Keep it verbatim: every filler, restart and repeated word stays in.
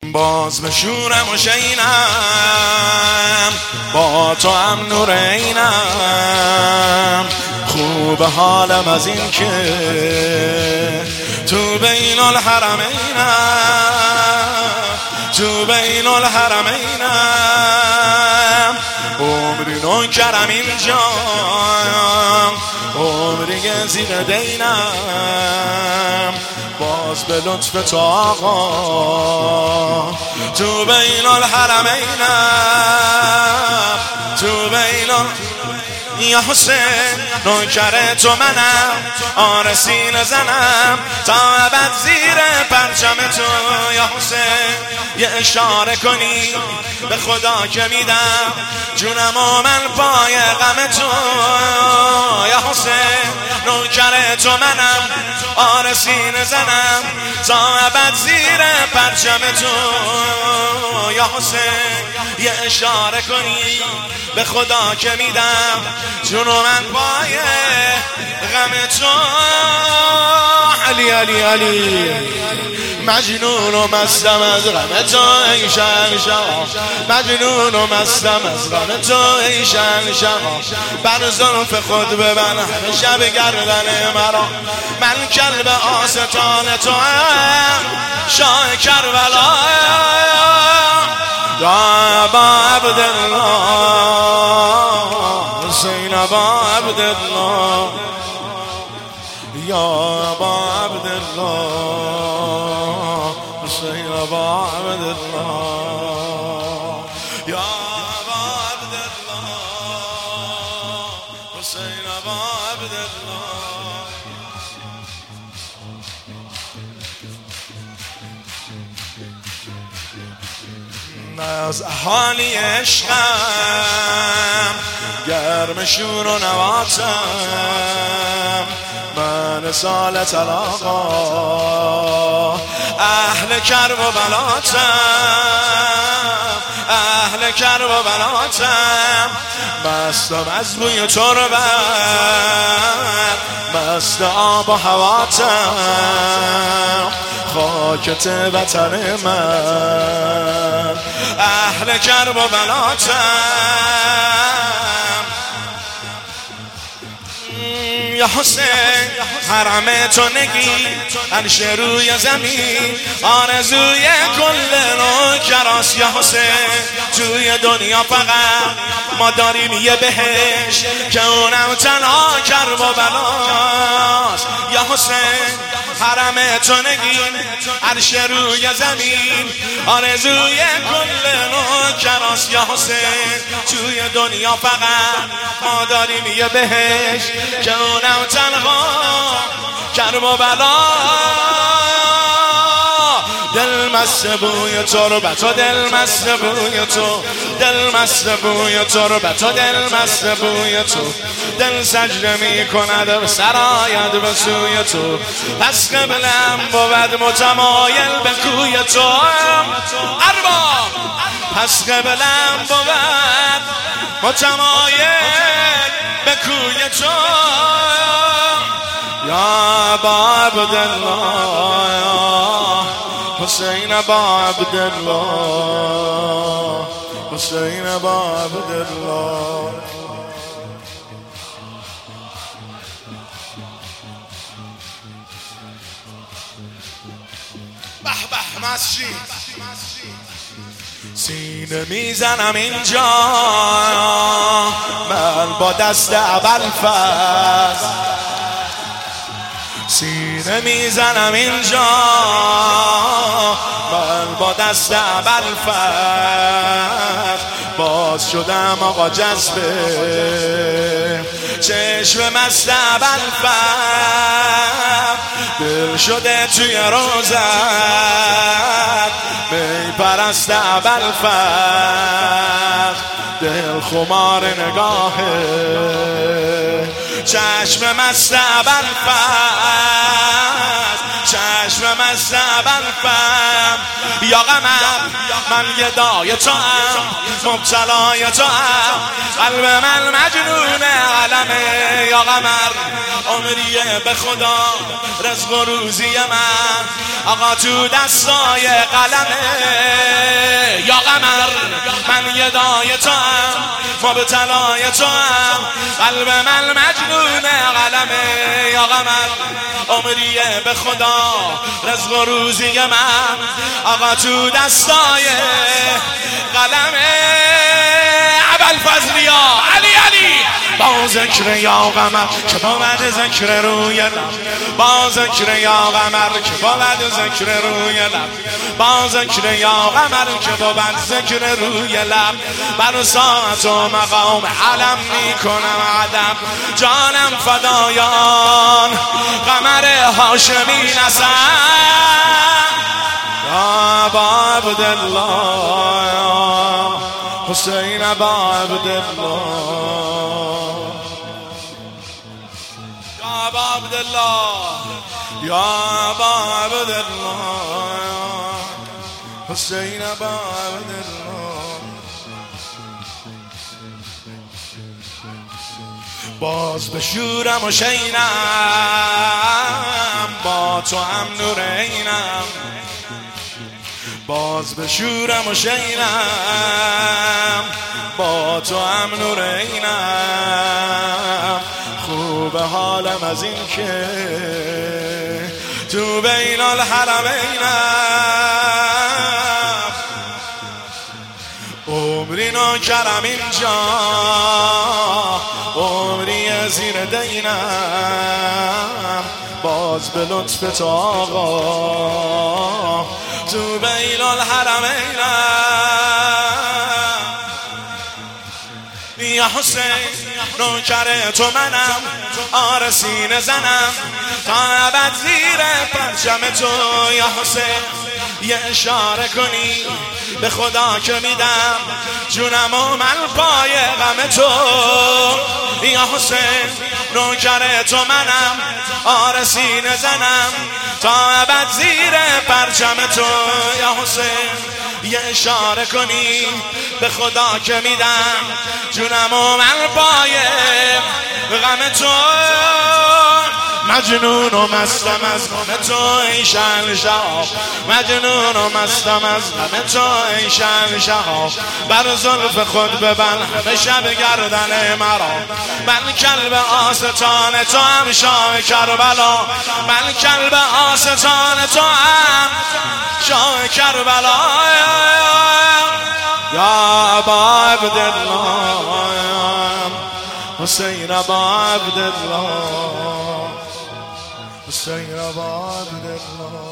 باز به شورم و شینم، با تو هم نور عینم. خوب حالم از این که تو بین الحرمینم، تو بین الحرمینم. عمری نوکرم اینجا، عمری زیر دینم. باز به لطف تو آقا تو بین الحرمینم، تو بین ال... یا حسین نوکر تو منم، آرسین زنم تا ابد زیر پرچم تو. یا حسین یه اشاره کنی به خدا که میدم جونم و من پای غم تو. یا حسین نوکر تو منم، آرسین زنم تا ابد زیر پرچم تو. یا حسین یه اشاره کنی به خدا که میدم جون و من پای غم تو. علی علی علی مجنون و مستم از غم تو ای شهنشاه، مجنون و مستم از غم تو ای شهنشاه. بر زلف خود ببن همه شب گردن مرا، من کلب آستان تو هم شاه کربلا. یا ابا عبدالله حسین ابا عبدالله، یا ابا عبدالله حسین ابا عبدالله، یا ابا عبدالله حسین ابا عبدالله. از احالی عشقم گرم شور و نواتم، من سال طلاقا اهل کرب و بلاتم، اهل کرب و بلاتم. مستم از بوی تربت، مست آب و هواتم، خاکت وطن من اهل کرب و بلاتم. یا حسین حرم تو نگی عرش روی زمین، آرزوی کل نوکراست. یا حسین توی دنیا فقط ما داریم یه بهشت که اونم تنها کرب و بلاست. یا حسین حرم تو نگین عرش روی زمین، آرزوی کل نوکراست. یا حسین توی دنیا فقط ما داریم یه بهشت که اونم تنها کرب و بلا. دل مست بوی تربت و دل مست بوی تو، دل مست بوی تربت و دل مست بوی تو. دل سجده می کند و سرآید به سوی تو، پس قبلم بود متمایل به کوی تو. ارباب پس قبلم بود متمایل به کوی تو. یا ابا عبدالله حسین ابا عبدالله، حسین ابا عبدالله. به به مسجد سینه میزنم اینجا من با دست ابوالفضل، سینه میزنم اینجا من با دست ابوالفضل. باز شدم آقا جذبه چشم مست ابوالفضل، دل شده توی روزت می پرست ابوالفضل. دل خمار نگاهه چشم مست ابوالفضل، چشم مست ابوالفضل. یا قمر من گدای تو ام، مبتلای تو ام، قلب من مجنون علمه. یا قمر عمریه به خدا رزق و روزی من، آقا تو دستای قلمه. گدای تو هم مبتلای تو هم قلب من مجنون قلمه یا قمر عمریه به خدا رزق و روزی من آقا تو دستای قلمه ابوالفضلیا علی علی با ذکر یا قمر که بود ذکر روی لب با ذکر یا قمر که بود ذکر روی لب با ذکر یا قمر که بود ذکر روی لب بر ساعت و مقام علم میکنم عدم جانم فدایان قمر هاشمی نسم یا ابا عبدالله حسین ابا عبدالله یا ابا عبدالله یا ابا عبدالله حسین ابا عبدالله باز به شورم و شینم با تو هم نورینم باز به شورم و شینم با تو هم نورینم خوب حالم از این که تو بین الحرمینم عمری ناکرم اینجا عمری زیر دینم باز به لطف تو آقا تو بین الحرمینم یا حسین نوکر تو منم آره سینه زنم تا ابد زیر پرچم تو یا حسین یه اشاره کنی به خدا که میدم جونم و من پای غم تو یا حسین نوکر تو منم آره سینه زنم تا ابد زیر پرچم تو یا حسین یه اشاره کنی به خدا که میدم جونم و من پای غم تو مجنون و مستم از غم تو ای شهنشاه مجنون و مستم از غم تو ای شهنشاه بر زلف خود ببن همه شب گردن مرا من کلب آستان تو هم شاه کربلا من کلب آستان تو هم شاه کربلا یا ابا عبدالله حسین ابا عبدالله حسین ابا عبدالله